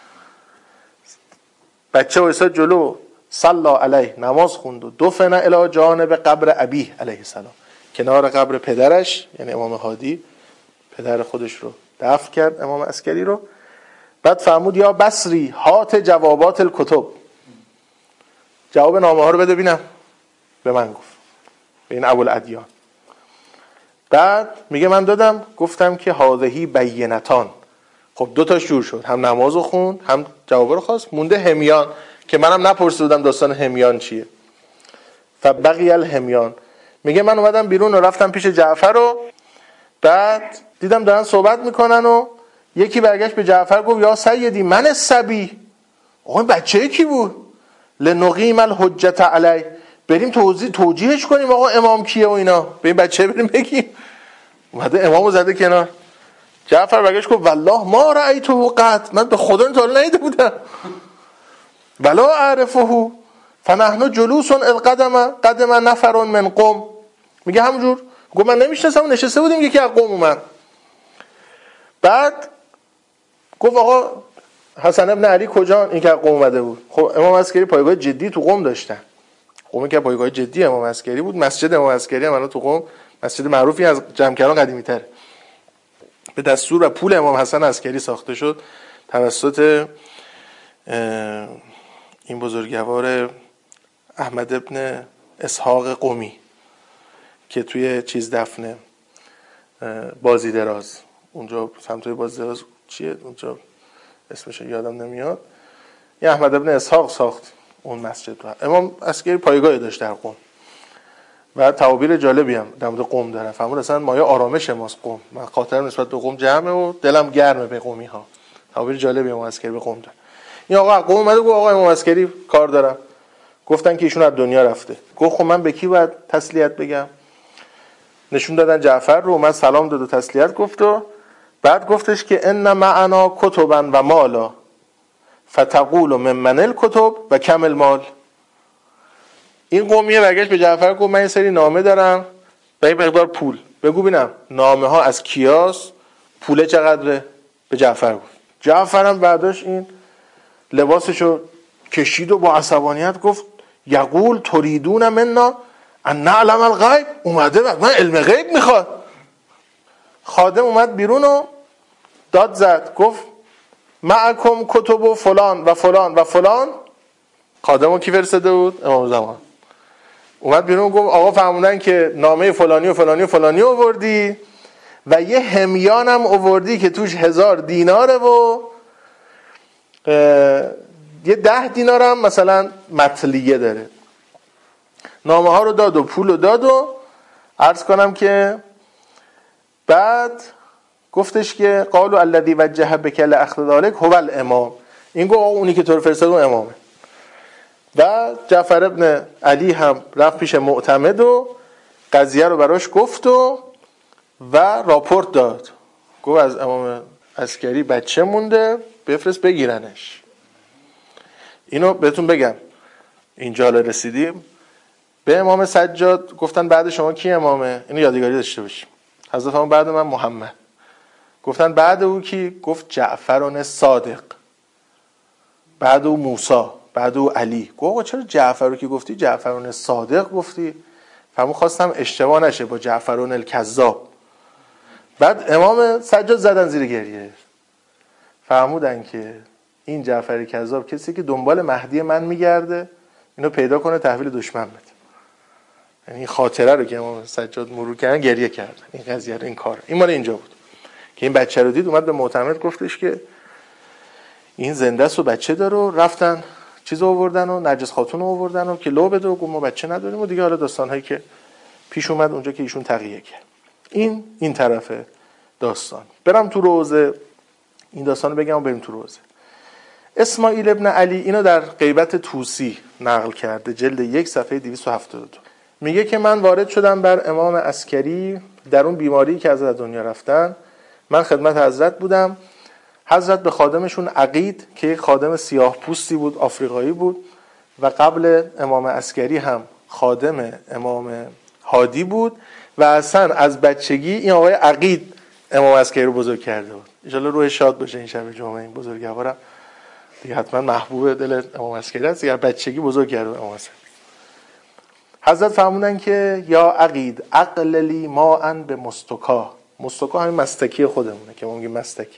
بچه وایساد جلو، صلی علیه، نماز خوند و دفن الی جانب قبر ابیه علیه السلام، کنار قبر پدرش یعنی امام هادی پدر خودش رو دفن کرد امام عسکری رو. بعد فرمود یا بصری هات جوابات الکتب، جواب نامه ها رو بده ببینم. به من گفت، به این ابوالادیان. بعد میگه من دادم، گفتم که هذهی بینتان. خب دو تاش جور شد، هم نمازو خوند هم جواب رو خواست. مونده همیان که منم نپرسیدم داستان همیان چیه. فبقی الهمیان. میگه من اومدم بیرون و رفتم پیش جعفر و بعد دیدم دارن صحبت میکنن و یکی برگشت به جعفر گفت یا سیدی من الصبی. آقا بچه کی بود؟ لنقیم الحجة علی، بریم توضیح توجیهش کنیم آقا امام کیه و اینا، به این بچه بریم بگیم. اومده امامو زده کنار. جعفر برگشت گفت والله ما رأیته قط، من به خدا این تا حالا ندیده بودم. ولا اعرفه فنحن جلوس اذ قدم قدم نفر من قوم، میگه همونجور گفت من نمیشناسم، نشسته بودیم یکی از قوم اومد. بعد گفت آقا حسن ابن علی کجا؟ این که قوم اومده بود. خب امام عسکری پایگاه جدی تو قوم داشتن، قومی که پایگاه جدی امام عسکری بود. مسجد امام عسکری هم الان تو قوم مسجد معروفی از جمکران قدیمی تره، به دستور و پول امام حسن عسکری ساخته شد توسط این بزرگوار احمد ابن اسحاق قمی که توی چیز دفنه بازی دراز، اونجا سمت بازی دراز چیه اونجا اسمش یادم نمیاد، یه احمد ابن اسحاق ساخت اون مسجد رو. امام عسکری پایگاهی داشت در قم و تعابیر جالبی هم در مورد قم داره. فرمود اصلا مایه آرامش ماست قم، من خاطرم نسبت به قم جمعه و دلم گرمه به قمی ها. تعابیر جالبی امام عسکری به قم داره. این آقا قم اومده گفت آقا امام عسکری کار دارم، گفتن که ایشون از دنیا رفته. گفت خب من به کی باید تسلیت بگم؟ نشون دادن جعفر رو، من سلام داد و تسلیت گفت و بعد گفتش که ان معنا کتبا و مالا فتقول من من الکتب و کم المال. این قومیه برگشت به جعفر گفت من یه سری نامه دارم و این مقدار پول، بگو ببینم نامه ها از کیاست، پوله چقدره؟ به جعفر گفت. جعفر هم بعدش این لباسشو کشید و با عصبانیت گفت یقول تریدون منا ان نعلم الغیب، اومده من علم غیب میخواد. خادم اومد بیرون و داد زد گفت معکم کتب و فلان و فلان و فلان. خادمو کی فرستاده بود؟ امام زمان. اومد بیرون و گفت آقا فرمودن که نامه فلانی و فلانی و فلانی آوردی و یه همیان هم آوردی که توش هزار دیناره و یه ده دینار هم مثلا مطلیه داره. نامه ها رو داد و پول رو داد و عرض کنم که بعد گفتش که قالوا الذی وجه بک لاخذ ذلک هو الامام، این گفت اونی که تو رو فرستاد اون امامه. و جعفر ابن علی هم رفت پیش معتمد و قضیه رو براش گفت و و راپورت داد، گفت از امام عسکری بچه مونده بفرست بگیرنش. اینو بهتون بگم اینجا رسیدیم به امام سجاد. گفتن بعد شما کی امامه؟ اینو یادگاری داشته باشیم. حضرت فرمود بعد من محمد. گفتن بعد او کی؟ گفت جعفرون صادق، بعد او موسی، بعد او علی. گفت آقا چرا جعفر رو که گفتی جعفرون صادق گفتی؟ فرمود خواستم اشتباه نشه با جعفرون الکذاب. بعد امام سجاد زدن زیر گریه، فرمودن که این جعفر کذاب کسی که دنبال مهدی من میگرده، اینو پیدا کنه تحویل دشمن بده. یعنی این خاطره رو که امام سجاد مرور کردن گریه کردن، این قضیه رو، این کار این مال اینجا بود که این بچه رو دید، اومد به معتمد گفتش که این زنده است و بچه داره و رفتن چیز آوردن و نرجس خاتون آوردن و که لو بده و گفت ما بچه نداریم و دیگه حالا داستان‌هایی که پیش اومد اونجا که ایشون تقیه کرد. این این طرف داستان. برم تو روزه این داستانو بگم و بریم تو روزه. اسماعیل ابن علی اینو در غیبت توسی نقل کرده، جلد یک صفحه دویست و هفتاد و دو. میگه که من وارد شدم بر امام عسکری در اون بیماری که از دنیا رفتن. من خدمت حضرت بودم. حضرت به خادمشون عقید که یک خادم سیاه پوستی بود، آفریقایی بود و قبل امام عسکری هم خادم امام هادی بود و اصلا از بچگی این آقای عقید امام عسکری رو بزرگ کرده بود. ان شاءالله روح شاد باشه این شب جمعه. این بزرگوارم دیگه حتما محبوب دل امام عسکری است، دیگه بچگی بزرگ کرده امام عسکری. حضرت فرمودن که یا عقید اقللی ما ان به مستکا. مستکا همین مستکی خودمونه که ما میگیم مستکی.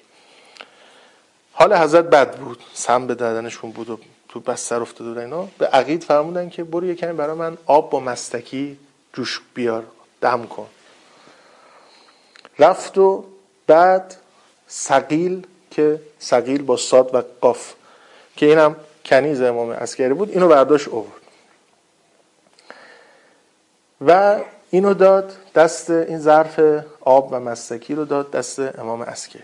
حال حضرت بد بود، سم به دادنشون بود و تو بستر افتاده بود اینا. به عقید فرمودن که برو یه کمی برای من آب با مستکی جوش بیار، دم کن. رفت و بعد ثقیل که ثقیل با صاد و قاف که اینم کنیز امام عسکری بود، اینو برداشت آورد و اینو داد دست، این ظرف آب و مستکی رو داد دست امام عسکری.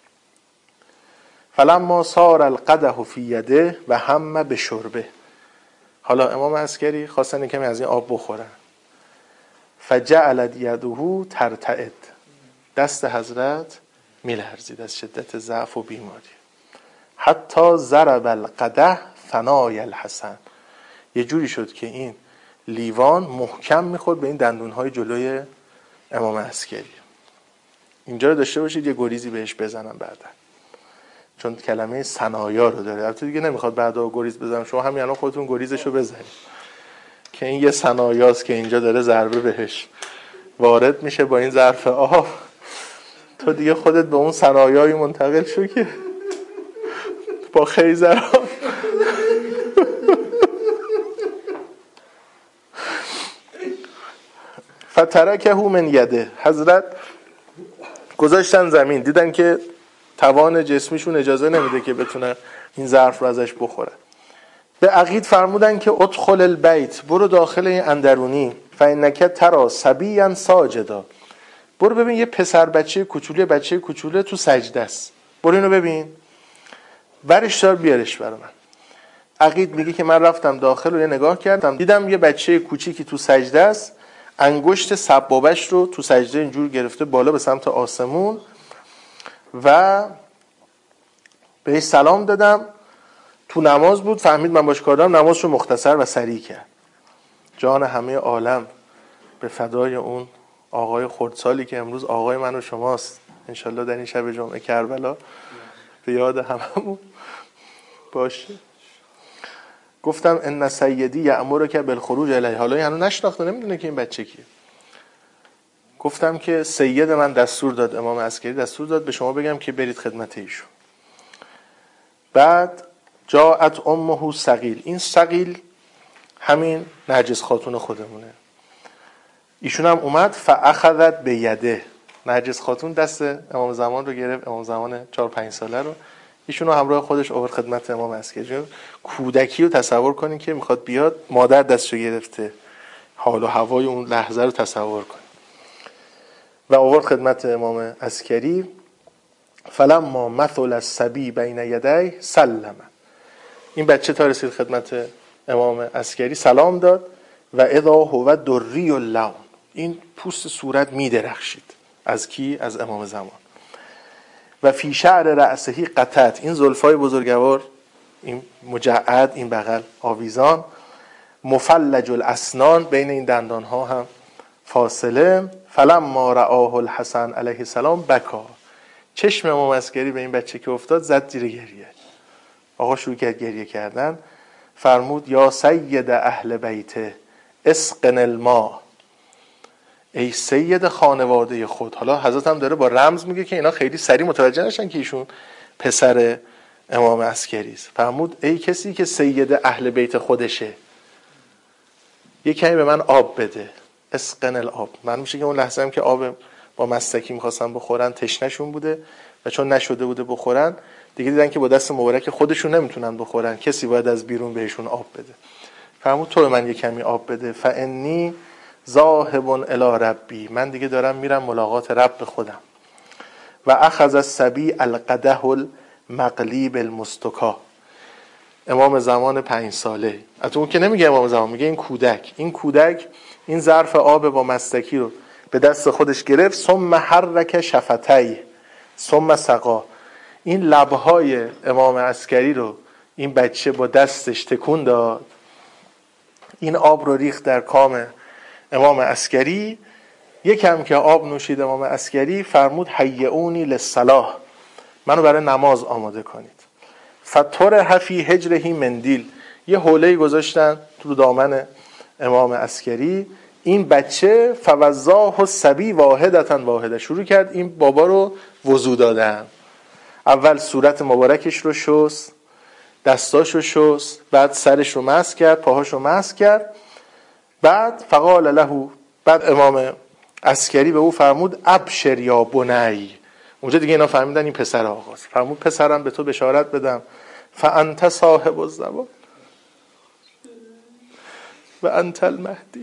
فلما صار القدح فی یده و هم به شربه. حالا امام عسکری خواستن کمی از این آب بخورن. فجعلت یده ترتعد، دست حضرت میلرزید از شدت ضعف و بیماری. حتی ضرب القدح فنای الحسن، یه جوری شد که این لیوان محکم میخورد به این دندونهای جلوی امام عسکری. اینجا رو داشته باشید یه گریزی بهش بزنم بعدا، چون کلمه ثنایا رو داره. البته دیگه نمیخواد بعدا گریز بزنم، شما همین الان خودتون گریزشو بزنید که این یه ثنایاست که اینجا داره ضربه بهش وارد میشه با این ظرف آب. تو دیگه خودت به اون ثنایایی منتقل شو که با خیزران فترکه من یده، حضرت گذاشتن زمین، دیدن که توان جسمیشون اجازه نمیده که بتونن این ظرف رو ازش بخورن. به عقید فرمودن که ادخل البیت، برو داخل این اندرونی، فانک ترى صبیا ساجدا، برو ببین یه پسر بچه کوچولو، بچه کوچولو تو سجده است، برو اینو ببین، برش دار بیارش برا من. عقید میگه که من رفتم داخل و یه نگاه کردم، دیدم یه بچه کوچیکی تو سجده است، انگشت سبابش رو تو سجده اینجور گرفته بالا به سمت آسمون و بهش سلام دادم. تو نماز بود، فهمید من باش کار دارم، نمازش رو مختصر و سریع کرد. جان همه عالم به فدای اون آقای خردسالی که امروز آقای من و شماست، انشالله در این شب جمعه کربلا به یاد هممون باشه. گفتم ان سیدی یأمرک بالخروج الیه، حالا اینو نشناخته، نمیدونه که این بچه کیه. گفتم که سید من دستور داد، امام عسکری دستور داد به شما بگم که برید خدمت ایشون. بعد جاءت امه ثقیل، این ثقیل همین نرجس خاتون خودمونه، ایشون هم اومد. فاخذت بیده، نرجس خاتون دست امام زمان رو گرفت، امام زمان چهار پنج ساله رو، ایشون رو همراه خودش آورد خدمت امام عسکری. کودکی رو تصور کنین که میخواد بیاد، مادر دستشو گرفته، حال و هوای اون لحظه رو تصور کنین. و آورد خدمت امام عسکری. فلما مثل الصبی بین یدی سلم، این بچه تا رسید خدمت امام عسکری سلام داد. و اذا هو دری اللون، این پوست صورت می درخشید. از کی؟ از امام زمان. و فی شعر رأسه قطعت، این زلفای بزرگوار، این مجعد، این بغل آویزان، مفلج الاسنان، بین این دندان ها هم فاصله. فلما رآه الحسن علیه السلام بکا، چشم امام عسکری به این بچه که افتاد زد زیر گریه. آقا شروع کرد گریه کردن. فرمود یا سید اهل بیته اسقن الماء، ای سید خانواده خود. حالا حضرت هم داره با رمز میگه که اینا خیلی سریع متوجه نشن که ایشون پسر امام عسکری است. فرمود ای کسی که سید اهل بیت خودشه، یه کمی به من آب بده. اسقن الآب، من میشه که اون لحظه هم که آب با مستکی میخواستن بخورن تشنشون بوده و چون نشده بوده بخورن، دیگه دیدن که با دست مبارک خودشون نمیتونن بخورن، کسی باید از بیرون بهشون آب بده. فرمود تو به من یه کمی آب بده. فانی ذاهب الی ربی، من دیگه دارم میرم ملاقات رب خودم. و اخذ الصبی القدح المقلی بالمستکا، امام زمان پنج ساله، البته اون که نمیگه امام زمان، میگه این کودک، این کودک این ظرف آب با مستکی رو به دست خودش گرفت. ثم حرک شفتیه ثم سقا، این لبهای امام عسکری رو این بچه با دستش تکون داد، این آب رو ریخت در کام امام عسکری. یکم که آب نوشید امام عسکری، فرمود حیعونی للصلاة، منو برای نماز آماده کنید. فطرح فی حجره مندیل، یه حوله گذاشتن تو دامن امام عسکری. این بچه فوزاه الصبی واحدتا واحده، شروع کرد این بابا رو وضو دادن. اول صورت مبارکش رو شست، دستاش رو شست، بعد سرش رو مسح کرد، پاهاش رو مسح کرد. بعد فقال له، بعد امام عسکری به او فرمود ابشر یا بنی، اونجا دیگه اینا فهمیدن این پسر آقاست. فرمود پسرم به تو بشارت بدم، فانت صاحب الزمان و انت المهدی.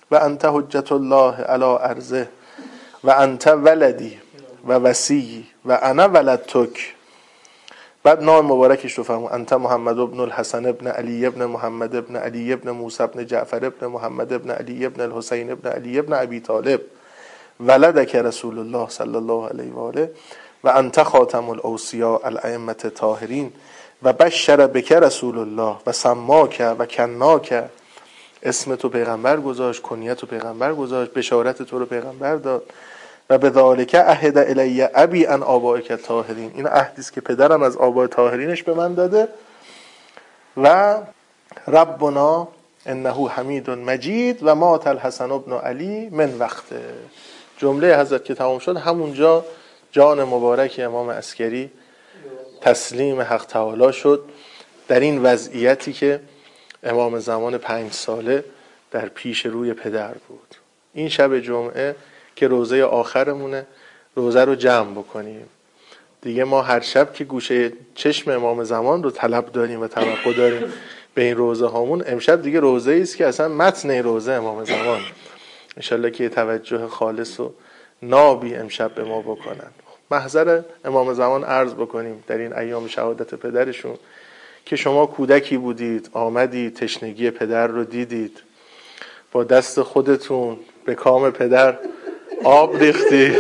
و انت حجت الله علی ارضه و انت ولدی و وصی و انا ولدتک. بعد نام مبارکش رو فهمون، انت محمد ابن الحسن ابن علی ابن محمد ابن علی ابن موسی ابن جعفر ابن محمد ابن علی ابن الحسین ابن علی ابن ابی طالب ولدک رسول الله صلی الله علیه و آله و انت خاتم الاوصیاء الائمه الطاهرین و بشر بک رسول الله و سماک و کناک. اسم تو پیغمبر گذاشت، کنیت تو پیغمبر گذاشت، بشارت تو رو پیغمبر داد. و به ذالک عهد الی ابی ان آبائک الطاهرین، این عهدی است که پدرم از آبای طاهرینش به من داده. و ربنا انه حمید مجید و مات الحسن ابن علی من وقته. جمله حضرت که تمام شد، همونجا جان مبارک امام عسکری تسلیم حق تعالی شد، در این وضعیتی که امام زمان پنج ساله در پیش روی پدر بود. این شب جمعه که روزه آخرمونه، روزه رو جمع بکنیم دیگه. ما هر شب که گوشه چشم امام زمان رو طلب داریم و توقع داریم به این روزه هامون، امشب دیگه روزه ایست که اصلا متن روزه امام زمان، انشالله که توجه خالص و نابی امشب به ما بکنن. محضر امام زمان عرض بکنیم در این ایام شهادت پدرشون که شما کودکی بودید، آمدید تشنگی پدر رو دیدید، با دست خودتون به کام پدر آب ریختید،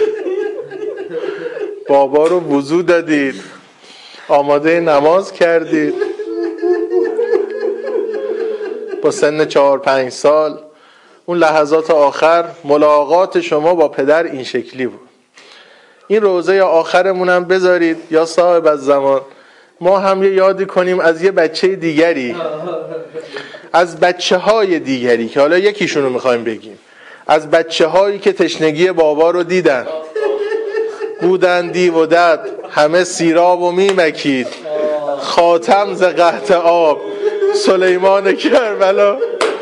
بابا رو وضو دادید، آماده نماز کردید. با سن چهار پنج سال اون لحظات آخر ملاقات شما با پدر این شکلی بود. این روزه آخرمونم بذارید یا صاحب از زمان ما هم یه یادی کنیم از یه بچه دیگری، از بچه های دیگری که حالا یکیشون رو میخوایم بگیم، از بچه هایی که تشنگی بابا رو دیدن، بودن دیو و دد همه سیراب و میمکید، خاتم ز قحط آب سلیمان کربلا،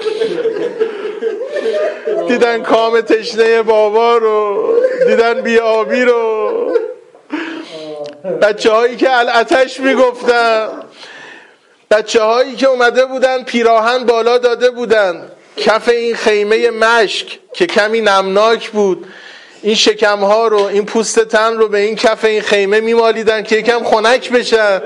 دیدن کام تشنه بابا رو، دیدن بی آبی رو. بچه هایی که العطش میگفتن، بچه هایی که اومده بودن پیراهن بالا داده بودن، کف این خیمه مشک که کمی نمناک بود، این شکم ها رو، این پوست تن رو به این کف این خیمه میمالیدن که یکم خنک بشن.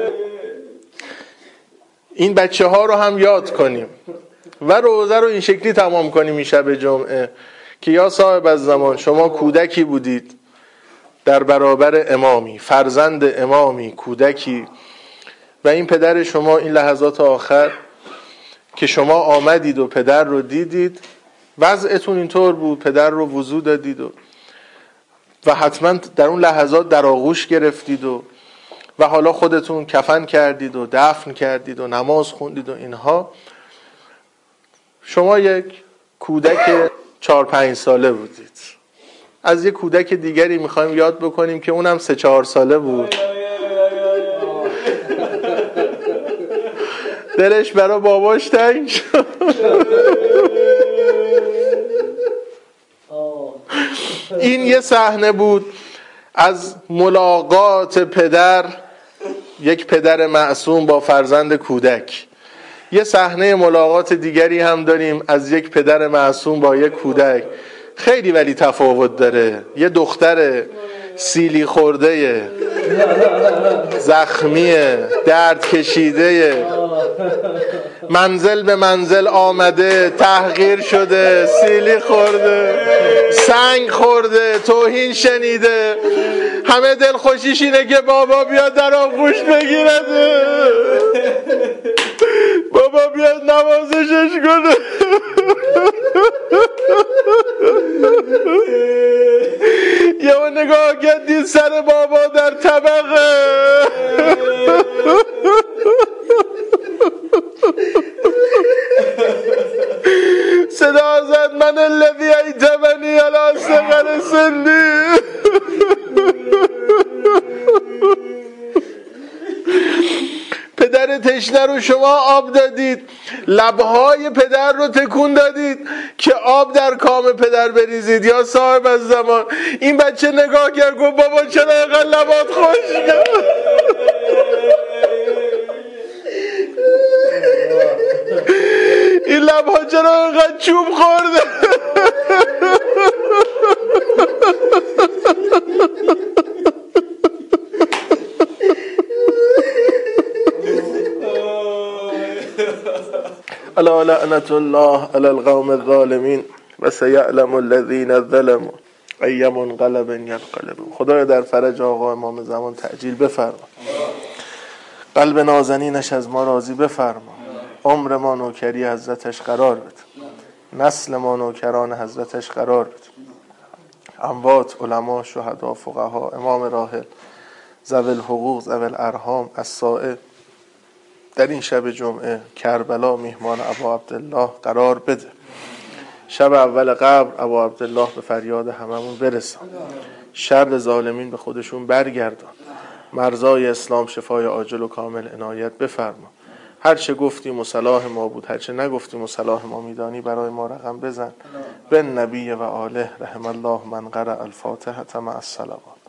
این بچه ها رو هم یاد کنیم و روزه رو این شکلی تمام کنیم این شب جمعه که یا صاحب از زمان شما کودکی بودید در برابر امامی، فرزند امامی، کودکی، و این پدر شما این لحظات آخر که شما آمدید و پدر رو دیدید، وضعتون اینطور بود، پدر رو وضو دادید و و حتما در اون لحظات در آغوش گرفتید و و حالا خودتون کفن کردید و دفن کردید و نماز خوندید و اینها. شما یک کودک چهار پنج ساله بودید. از یک کودک دیگری میخوایم یاد بکنیم که اونم سه چهار ساله بود، دلش برای باباش تنگ شد. این یه صحنه بود از ملاقات پدر، یک پدر معصوم با فرزند کودک. یه صحنه ملاقات دیگری هم داریم از یک پدر معصوم با یک کودک، خیلی ولی تفاوت داره. یه دختر سیلی خورده، زخمی، درد کشیده، منزل به منزل آمده، تحقیر شده، سیلی خورده، سنگ خورده، توهین شنیده، همه دل خوشیش اینه که بابا بیاد در آغوش بگیرده، بابا بیاد نوازشش کنه. یه نگاه کردید سر بابا در طبقه، صدا زد من الذی ایتمنی علی صغر سنی. پدر تشنه رو شما آب دادید، لبهای پدر رو تکون دادید که آب در کام پدر بریزید. یا صاحب از زمان این بچه نگاه کرد گفت بابا چرا اینقدر لبات خشکه؟ این لبها چرا اینقدر چوب خورده؟ الا لعنت الله علی القوم الظالمین و سیعلم الذین ظلموا ای منقلب ینقلبون. خدایا در فرج آقا امام زمان تعجیل بفرما، قلب نازنینش از ما راضی بفرما، عمر ما نوکری حضرتش قرار بده، نسل ما نوکران حضرتش قرار بده، اموات، علما، شهدا، فقها، امام راحل، ذوی الحقوق، ذوی الارحام، الصائب در این شب جمعه کربلا میهمان ابا عبدالله قرار بده. شب اول قبر ابا عبدالله به فریاد هممون برسان، شر ظالمین به خودشون برگردان، مرزای اسلام شفای عاجل و کامل عنایت بفرما. هر چه گفتیم و صلاح ما بود، هر چه نگفتیم و صلاح ما میدانی برای ما رقم بزن. بن نبی و آله رحم الله من قرأ الفاتحه مع الصلوات.